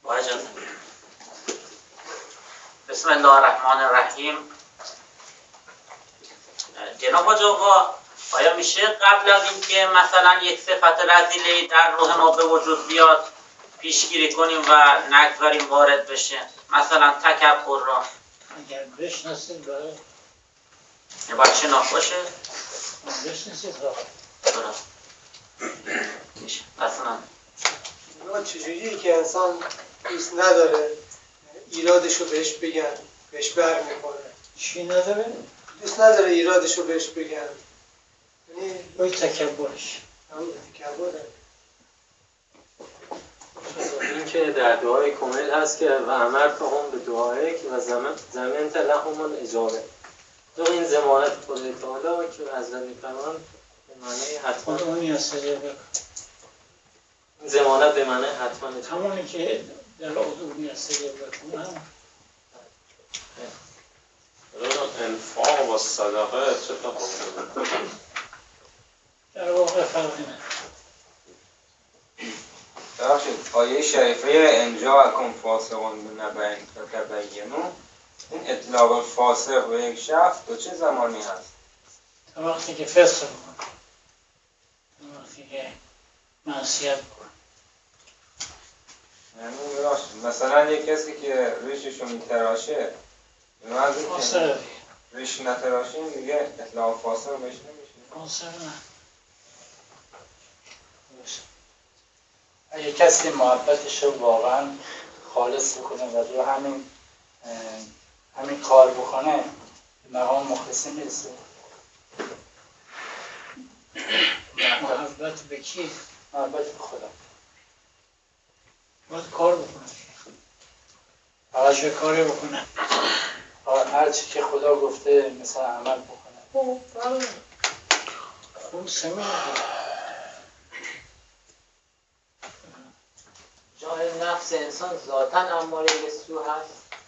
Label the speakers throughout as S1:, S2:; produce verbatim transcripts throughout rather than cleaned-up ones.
S1: واجد. بسم الله الرحمن الرحیم. جناب حاج آقا، آیا میشه قبل از اینکه مثلا یک صفت رذیله در روح ما به وجود بیاد پیشگیری کنیم و نگذاریم وارد بشه؟ مثلا تکبر را
S2: اگر بشناسید برای
S1: یه باید شناخت باشه؟
S2: بشناسید را
S1: درست میشه. اصلا
S3: چجوریه که انسان دوست نداره ایرادشو بهش بگن، بهش بر میخوره؟
S2: چی نداره؟
S3: دوست نداره ایرادشو بهش بگن، یعنی
S2: باید تکبرش
S3: همون تکبره.
S4: این که در دعای کمیل هست که و امرتهم به دعای که و زمین زمین لهم الاجابه. دو این ضمانت خدای تعالی که حضرت میفرمایند به معنی حتما
S2: خود اونی استجابه کن.
S4: ضمانت به معنی حتما
S2: همونی که در اونی استجابه کن هم
S5: انفاق و صدقه چه تفاوتی داره؟
S2: در واقع فرقی نداره.
S6: ببخشید آیه شریفه انجا کن فاسقون به نبین فتبینوا، این اطلاق فاسق به یک شخص تو چه زمانی هست؟
S2: تا وقتی که فسق بکن، تا وقتی که معصیت بکن.
S6: یعنی ببخشید مثلا یک کسی که ریششو میتراشه
S2: فاسق دیگه،
S6: ریش نتراشه دیگه اطلاق فاسق بهش نمیشه؟
S2: فاسق نه.
S7: اگه کسی محبتش رو واقعا خالص بکنه و رو همین همین کار بکنه مقام مخلصی میرسه.
S2: محبت به کی؟
S7: محبت به خدا.
S2: باید کار بکنه. فقط چه کاری بکنه؟
S7: هر چی که خدا گفته مثلا عمل بکنه.
S2: خون سمین
S8: جای نفس انسان ذاتاً اماره به سو هست.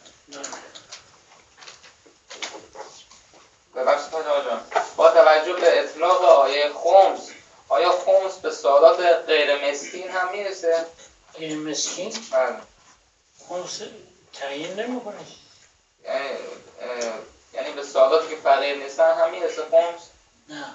S9: ببخشید حاج جان، با توجه به اطلاق آیه خمس، آیا خمس به سوالات غیر مسکین هم میرسه؟
S2: غیر مسکین؟
S9: بله.
S2: خمس تعیین نمیکنه.
S9: یعنی یعنی به سوالاتی که فقیر نیستن هم میرسه خمس؟
S2: نه.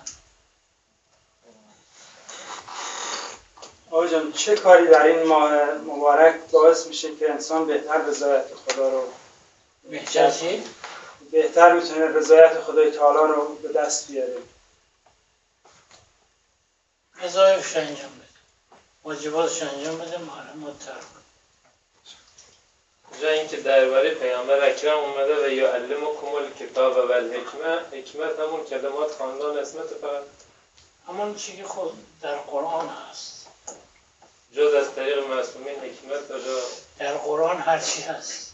S10: آقا جان چه کاری در این ماه مبارک باعث میشه که انسان بهتر رضایت خدا رو
S2: بهتر چی؟
S10: بهتر میتونه رضایت خدای تعالی رو به دست بیاره؟
S2: وظایفش انجام بده، واجباتش انجام بده، محرمات ترک کنه.
S4: جای اینکه درباره پیامبر اکرم اومده و یعلمکم الکتاب و الحکمه، حکمت همون کلمات خواندن اسمت فقط
S2: همون چی که خود در قرآن هست.
S4: جز از طریق معصومین حکمت کجا؟
S2: در قرآن هر چی هست.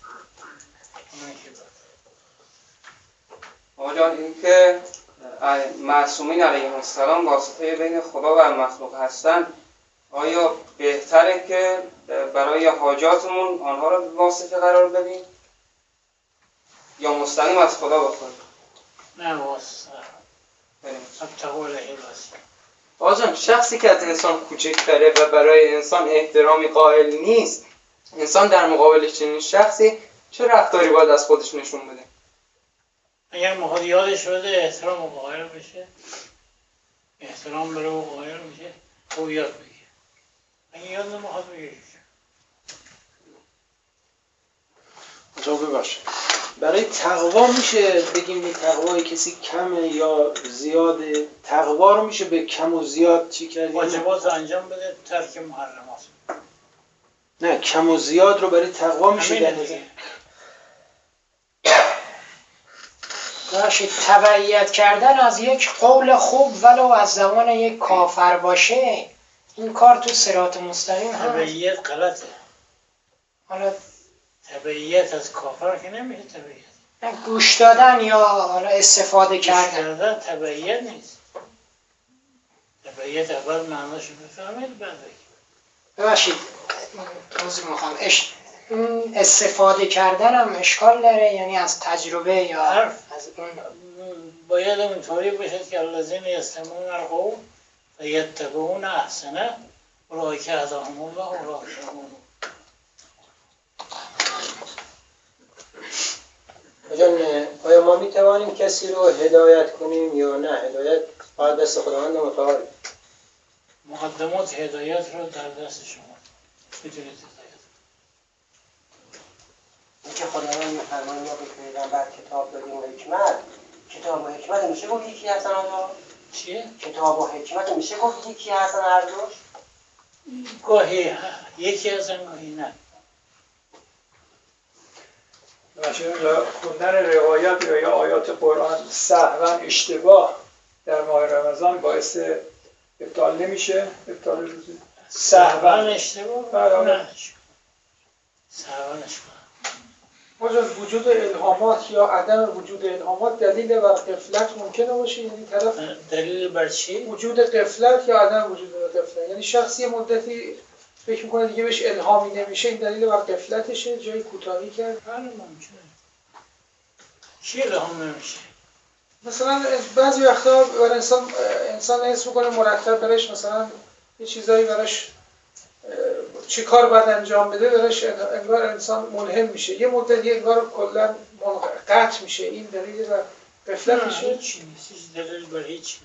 S6: آقا جان این که معصومین علیهم السلام واسطه بین خدا و مخلوق هستند، آیا بهتره که برای حاجاتمون آنها رو واسطه قرار بدیم یا مستقیم از خدا بخوایم؟
S2: نه واسطه ابتغوا الیه الوسیله.
S9: آقا جان شخصی که از انسان کوچکتره و برای انسان احترامی قائل نیست، انسان در مقابل چنین شخصی چه رفتاری باید از خودش نشون بده؟
S2: اگر میخواد یادش بده احترام و قائل بشه، احترام بره و قائل بشه، او یاد بگیر. اگر یاد نمیخواد بگیر
S11: جواب ببخشید. برای تقوا میشه بگیم این تقوای کسی کمه یا زیاده؟ تقوا رو میشه به کم و زیاد چی کردیم؟
S2: واجبات انجام بده، ترک محرمات.
S11: نه کم و زیاد رو برای تقوا میشه در نظر.
S12: باشید تبعیت کردن از یک قول خوب ولو از زبان یک کافر باشه، این کار تو صراط مستقیم هست.
S2: تبعیت غلطه.
S12: حالا
S2: تبعیت از کافر که نمیشه تبعیت.
S12: گوش دادن یا حالا استفاده کردن.
S2: گوش دادن تبعیت نیست. تبعیت اول معناشو بفهمید بعد بگید.
S12: ببخشید توضیح میخوام. اش... استفاده کردن هم اشکال داره، یعنی از تجربه یا
S2: حرف.
S12: از اون
S2: باید اونطوری باشد که الذین یستمعون القول فیتبعون احسنه اولئک هداهم الله و اولئک هم المهتدون.
S3: جان آیا ما می توانیم کسی رو هدایت کنیم یا نه؟ هدایت باید دست خداوند متعال.
S2: مقدمات هدایت رو در دست شما میتونید هدایت.
S13: اینکه خداوند میفرمان یا به پیغمبر کتاب دادیم و حکمت، کتاب و حکمت میشه گفت یکی هستن آنها؟
S2: چیه؟
S13: کتاب و حکمت میشه گفت یکی هستن هر دوش؟
S2: گاهی یکی هستن گاهی نه.
S14: مثلا خوندن روایت یا یا آیات قرآن سهوا اشتباه در ماه رمضان باعث ابطال نمیشه؟ ابطال روزه؟
S2: سهوا اشتباه؟ نه سهوانش
S11: مجاز وجود الهامات یا عدم وجود الهامات دلیل بر غفلت ممکنه باشه؟ یعنی طرف
S2: دلیل بر چی؟
S11: وجود غفلت یا عدم وجود غفلت. یعنی شخصی مدتی فکر میکنه دیگه بهش الهامی نمیشه، این دلیل بر غفلتشه، جای کوتاهی کرد.
S2: بله ممکنه. چی الهام نمیشه؟
S11: مثلا بعضی وقتا برای انسان انسان حس میکنه مرتب براش مثلا یه چیزایی براش چه کار باید انجام بده، براش انگار انسان ملهم میشه. یه مدتی انگار کلا قطع میشه. این دلیل بر غفلت میشه؟
S2: هیچ نیست. هیچ دلیل بر هیچ.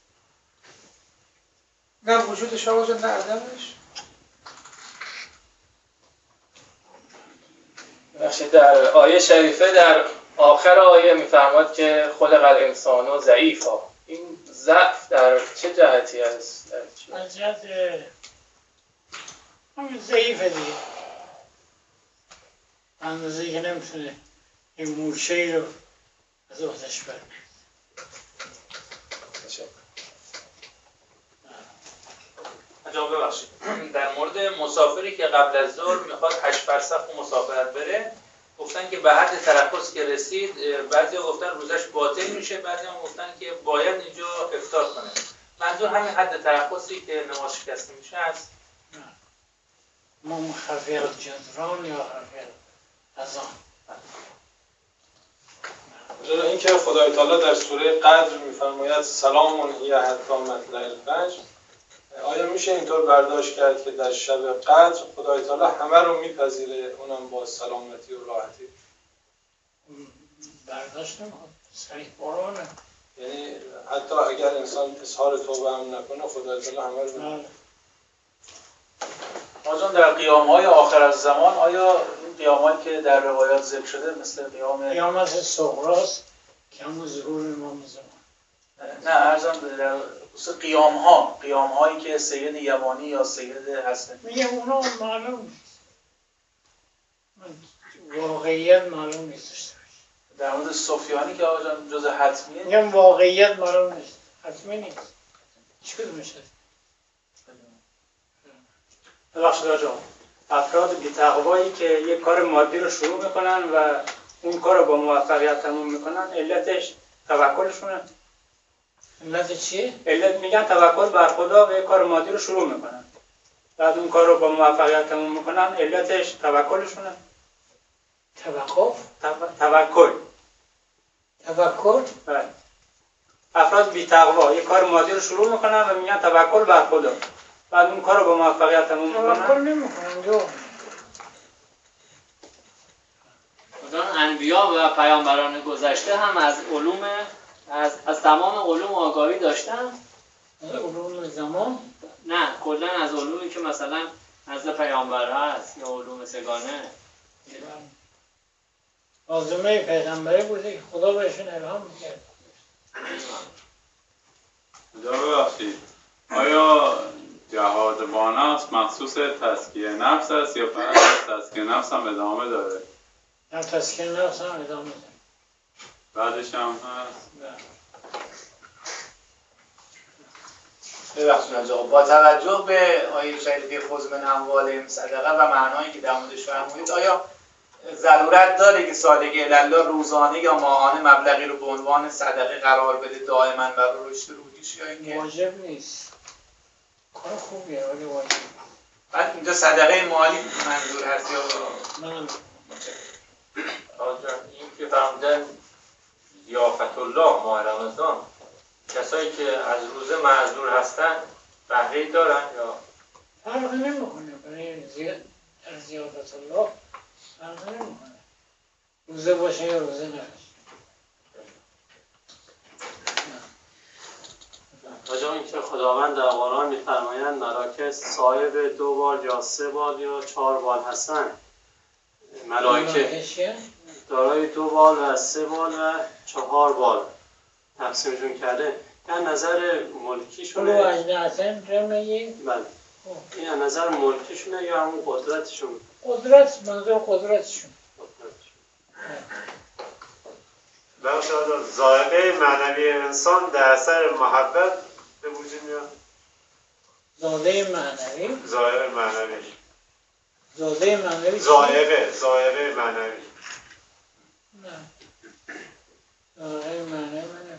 S11: نه وجودش آقا جان نه عدمش.
S4: بخشی در آیه شریفه در آخر آیه میفرماد که خلق الانسان ضعیفا. این ضعف در چه جهتی است؟
S2: در جهت همین ضعیفه دیگه. اندازه‌ای که نمیتونه این مورچه‌ای رو از آتش برمی‌داره.
S15: جا ببخشید در مورد مسافری که قبل از ظهر میخواد هشت فرسخ مسافرت بره، گفتن که به حد ترخص که رسید، بعضی گفتن روزش باطل میشه، بعضی هم گفتن که باید اینجا افطار کنه. منظور همین حد ترخصی که نماز شکسته میشه است؟
S2: ما خفیر جدران یا خفیر از آن.
S5: جلو اینکه خدای تعالی در سوره قدر میفرماید سلام هی حتی مطلع الفجر، آیا میشه اینطور برداشت کرد که در شب قدر خدای تعالی همه رو میپذیره، اونم با سلامتی و راحتی؟
S2: برداشت نمیخواد، صریح قرآنه.
S5: یعنی حتی اگر انسان اظهار توبه هم نکنه خدای تعالی همه رو میپذیره.
S16: آجان در قیام‌های آخر از زمان آیا این قیام‌هایی که در روایات ذکر شده مثل قیام
S2: قیامت صغراست که همون ظهور امام زمان؟
S16: نه ارزم در خصوص قیام‌ها قیام‌هایی که سید یمانی یا سید حسن
S2: میگم اونا معلوم نیست، واقعیت معلوم نیست.
S16: در مورد سفیانی که آجان جز حتمیه،
S2: میگم واقعیت معلوم نیست، حتمی نیست. چی کدومش هست؟
S10: ببخشید آجان، افراد بی‌تقوایی که یک کار مادی رو شروع میکنن و اون کار رو با موفقیت تموم میکنن، علتش توکلشونه؟
S2: علت چیه؟
S10: علت میگن توکل بر خدا و یک کار مادی رو شروع میکنن، بعد اون کار رو با موفقیت تموم میکنن، علتش توکلشونه؟
S2: توقف؟
S10: توکل.
S2: توکل؟
S10: بله. افراد بی‌تقوا یک کار مادی رو شروع میکنن و میگن توکل بر خدا، بعد اون کار رو با موفقیت تموم میکنن.
S2: توکل نمیکنن جو.
S4: مثلا انبیا و پیامبران گذشته هم از علوم از از تمام علوم آگاهی داشتن؟
S2: علوم زمان؟
S4: نه، کلا از علومی که مثلا نزد پیامبرها هست یا علوم سگانه.
S2: لازمه پیغمبری بوده که خدا بهشون الهام میکرد.
S17: جا ببخشید، آیا جهاد با نفس مخصوص تزکیه نفس است یا فقط تزکیه نفس هم ادامه داره؟
S2: نه تزکیه نفس هم ادامه داره.
S17: بعدش هم هست؟
S18: ببخشید آقا، با توجه به آیه شریفه خذ من اموالهم صدقه و معنایی که در موردش فرمودید، آیا ضرورت داره که سالک الله روزانه یا ماهانه مبلغی رو به عنوان صدقه قرار بده دائما برای رشد روحیش، یا اینکه
S2: واجب نیست؟ کار خوبیه ولی واجب نیست.
S18: بعد اینجا صدقه مالی منظور هست یا
S2: نه؟
S15: آجان این که فرمودن ضیافت الله ماه رمضان، کسایی که از روزه معذور هستن بهره دارن یا
S2: فرق نمیکنه برای زیافت الله، فرق نمیکنه روزه باشه یا روزه نباشه.
S4: راجع به اینکه خداوند در قرآن می‌فرمایند مراکز صاحب دو بال یا سه بال یا چهار بال هستند. ملائکه دارای دو بال و سه بال و چهار بال تقسیمشون کرده. در نظر ملکیشونه
S2: اولو اجنحتین جمعی؟
S4: بله. این از نظر ملکیشونه یا همون قدرتشون؟
S2: قدرت، منظور قدرتشون.
S19: بخش آدم ذائقه معنوی انسان در اثر محبت به وجود میاد.
S2: ذائقه معنوی؟
S19: ذائقه معنوی
S2: ذائقه معنوی
S19: ذائقه ذائقه معنوی
S2: نه ذائقه معنوی معنوی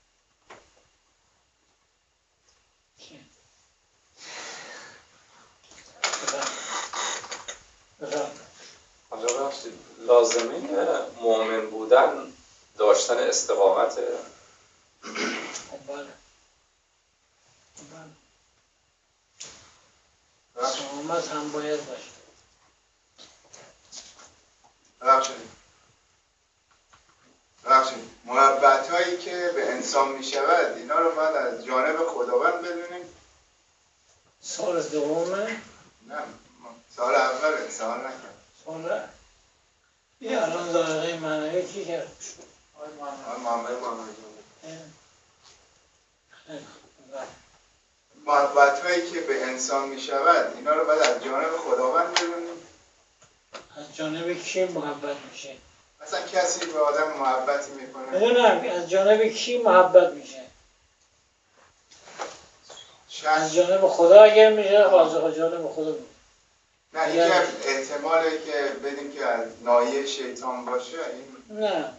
S20: حالا بخشید لازمه مؤمن بودن داشتن استقامت.
S2: بله استقامت هم باید باشه.
S21: بخشید بخشید محبت هایی که به انسان می شود اینا رو باید از جانب خداوند بدونیم.
S2: سال دومه؟
S21: نه سال اول انسان نکرد.
S2: سال این الان ذائقه معنوی چی کرد؟
S21: آی محمد محمد محبت هایی که به انسان می شود اینا رو باید از جانب خداوند بدونیم.
S2: از جانب کی محبت میشه؟
S21: مثلا کسی به آدم محبتی میکنه.
S2: نه از جانب کی محبت میشه؟ از جانب خدا اگر میشه از جانب خدا میشه.
S21: نه این که احتماله که بدیم که از ناحیه شیطان باشه این
S2: نه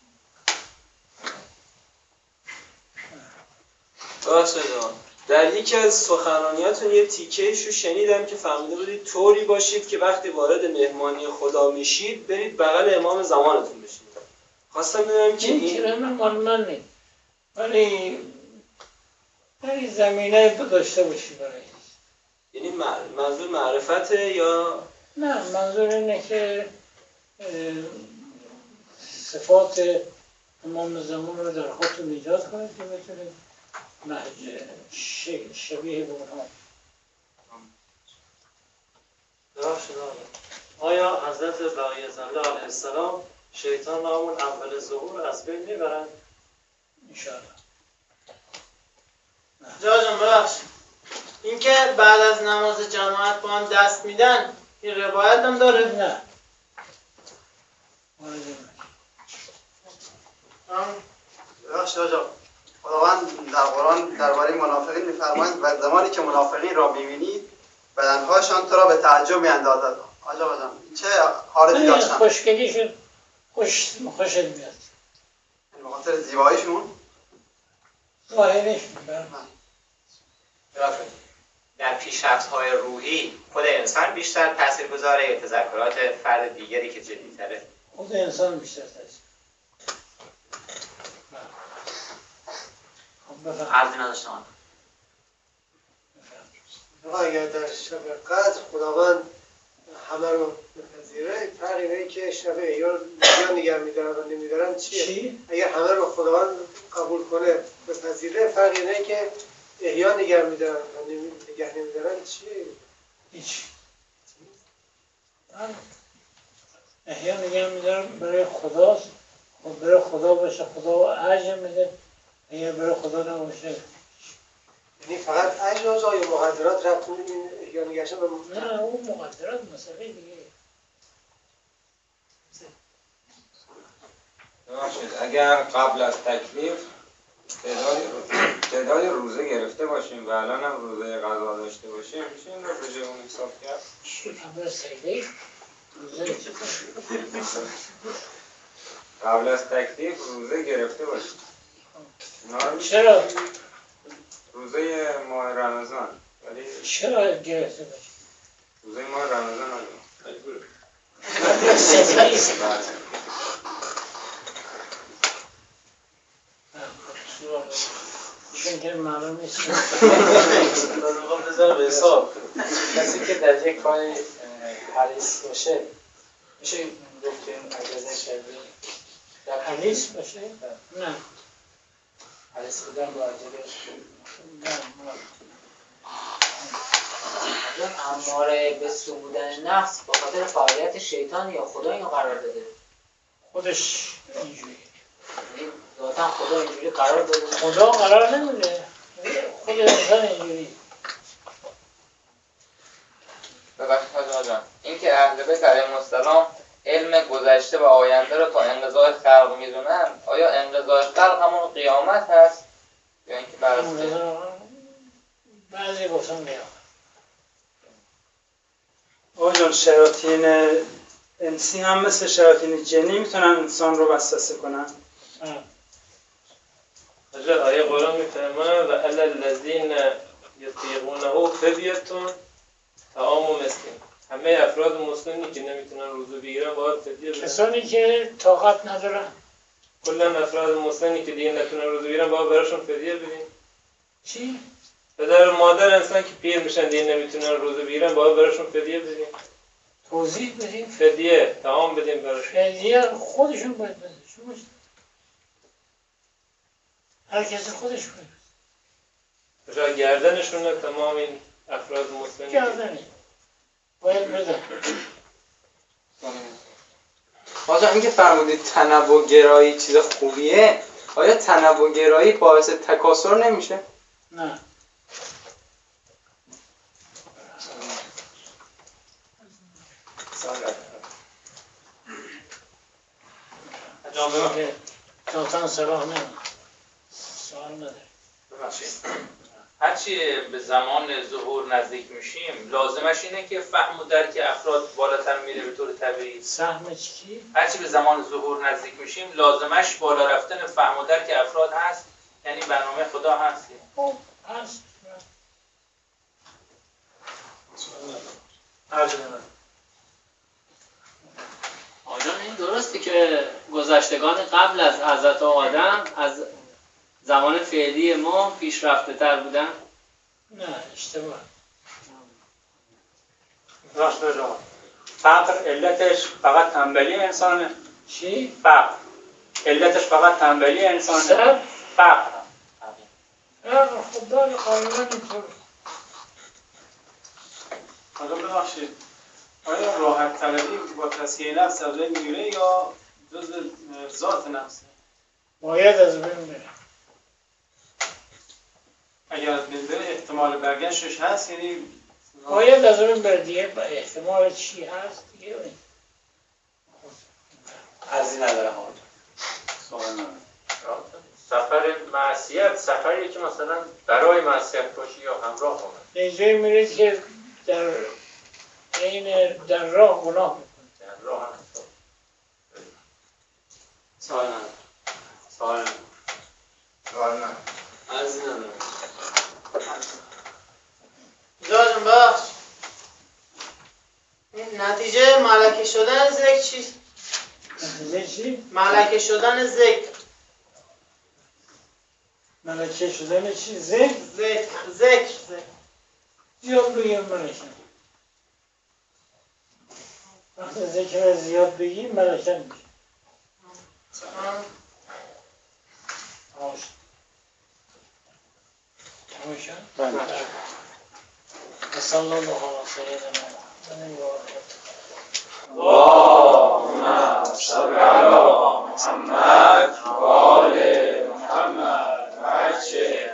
S22: ببخشید در یکی از سخنرانیاتون یه تیکه‌ایشو شنیدم که فهمیده بودید طوری باشید که وقتی وارد مهمانی خدا میشید برید بغل امام زمانتون بشید. خواستم بدونم که
S2: این کلمه مال من نیست ولی ولی زمینه داشته باشی برای
S22: یعنی منظور معرفته یا
S2: نه منظور اینه که صفات امام زمان رو در خودتون ایجاد کنید که بتونید نهج شبیه به اونها.
S4: آیا حضرت بقیت الله علیه السلام شیطان را همون اول ظهور از بین میبرند؟
S2: انشاءالله.
S8: جاجم ببخشید این که بعد از نماز جماعت با هم دست میدن این روایت هم داره؟
S2: نه
S23: ببخشید آجا خداوند در قرآن درباره منافقین میفرماید و زمانی که منافقین را میبینید بدنهاشان تو را به تعجب میاندازد. آجا بازم چه حالتی داشتن؟
S2: خوشگلیشون خوش خوشت میاد
S23: به خاطر زیباییشون
S2: ظاهرشون
S18: در پیشرفت‌های روحی خود انسان بیشتر تاثیرگذاره یا تذکرات فرد دیگری که جدی‌تره؟
S2: خود انسان بیشتر تاثیر.
S1: عرضی نداشتم.
S3: اگر در شب قدر خداوند همه رو بپذیره فرق اینه که شب یا نگه میدارن و نمیدارن چیه؟
S2: چی؟
S3: اگر همه رو خداوند قبول کنه بپذیره فرق اینه که احیا نگه میدارن و نگه نمیدارن چیه؟
S2: هیچ. احیا نگه میدارن برای خداست. خب برای خدا باشه خدا اجر میده. اگر برای خدا نباشه
S3: یعنی فقط اجر آزا یا مقدرات رفت این احیا نگهشن به
S2: نه اون مقدرات مسئله دیگه.
S9: اگر قبل از تکلیف تعداد روزه گرفته باشیم و الان هم روزه قضا داشته باشیم میشه این رو به جای اون حساب کرد؟
S2: قبل از تکلیف روزه
S9: قبل از تکلیف روزه گرفته باشیم.
S2: چرا؟
S9: روزه ماه رمضان ولی
S2: چرا گرفته باشیم؟
S9: روزه ماه رمضان
S2: چون که معلوم نیست
S7: بذاره به حساب کسی که در یک کار حریص باشه میشه گفت که این عجزه شده در
S2: حریص باشه؟ نه
S7: حریص بودن با عجله
S6: اماره به سو بودن نفس به خاطر فعالیت شیطان یا خدا اینو قرار داده؟
S2: خودش اینجوری
S6: ذاتا خدا اینجوری قرار داده؟
S2: خدا قرار نمیده، خود انسان اینجوری.
S9: ببخشید حاج جان، این که اهل بیت علیهم السلام علم گذشته و آینده رو تا انقضای خلق میدونن، آیا انقضای خلق همون قیامت هست یا اینکه برای
S2: بعضی گفتن قیامت؟
S10: آقا جان، شیاطین انسی هم مثل شیاطین جنی میتونن انسان رو وسوسه کنن؟
S4: حضرت آیه قرآن میفرماید و علی الذین یطیقونه فدیتون طعام مسکین. همه افراد مسلمی که نمیتونن روزه بگیرن باید فدیه بدن.
S2: کسانی که طاقت ندارن،
S4: کلا افراد مسلمی که دیگه نتونن روزه بگیرن باید براشون فدیه بدین.
S2: چی؟
S4: پدر و مادر انسان که پیر میشن دیگه نمیتونن روزه بگیرن باید براشون فدیه بدین.
S2: توضیح بدین.
S4: فدیه طعام بدین براشون.
S2: فدیه خودشون باید بدن. شما هر کسی خودش باید.
S4: را گردنشونه تمام این افراد مسلمی.
S2: گردنه. باید بدن.
S9: آجا این که فرمودید تنوع گرایی چیز خوبیه، آیا تنوع گرایی باعث تکاثر نمیشه؟
S2: نه.
S4: جامعه
S2: ذاتاً صلاح نه. سوال نداره.
S15: هرچی به زمان ظهور نزدیک میشیم لازمش اینه که فهم و درک افراد بالاتر میره به طور طبیعی.
S2: سهم چی؟
S15: هرچی به زمان ظهور نزدیک میشیم لازمش بالا رفتن فهم و درک افراد هست، یعنی برنامه خدا هست.
S2: خب هست.
S12: آجان این درسته که گذشتگان قبل از حضرت آدم از زمان فعلی ما پیشرفته تر بودن؟
S2: نه اشتباه.
S10: راست بجا فقر علتش فقط تنبلی انسانه.
S2: چی؟
S10: فقر علتش فقط تنبلی انسانه.
S2: سر؟
S10: فقر
S2: فقر خدا قانونا اینطور.
S5: حالا ببخشید آیا راحت طلبی با تسکیه نفس از بین میره یا جز ذات نفسه؟
S2: باید از بین بره.
S5: اگر از بین بره احتمال برگشتش هست، یعنی
S2: باید از بین بره دیگه. احتمال چی هست دیگه؟
S16: ارزی نداره ها.
S5: سوال نداره.
S4: سفر معصیت سفری که مثلا برای معصیت باشی یا همراه کنه.
S2: اینجایی میرید که در این در راه گناه میکنه.
S4: در راه هم
S16: سوال نداره.
S4: سوال نداره.
S21: سوال نداره.
S16: ارزی نداره.
S8: جاجم بخش نتیجه ملکه شدن ذکر چیست؟
S2: نتیجه چی؟
S8: ملکه شدن ذکر.
S2: ملکه شدن چی؟ ذکر؟
S8: ذکر ذکر ذکر
S2: زیاد بگیم ملکه. وقتی ذکر زیاد بگیم ملکه میشه. تماشا تماشا
S10: بله.
S2: صلی الله علیه سیدنا محمد
S17: اللهم صل علی محمد و آل محمد و عجل.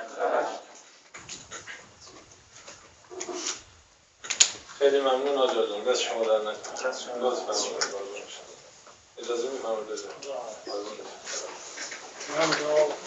S5: خیلی ممنون آجا جان، دست شما در نکنه. اجازه میفرمایید.
S2: من دعا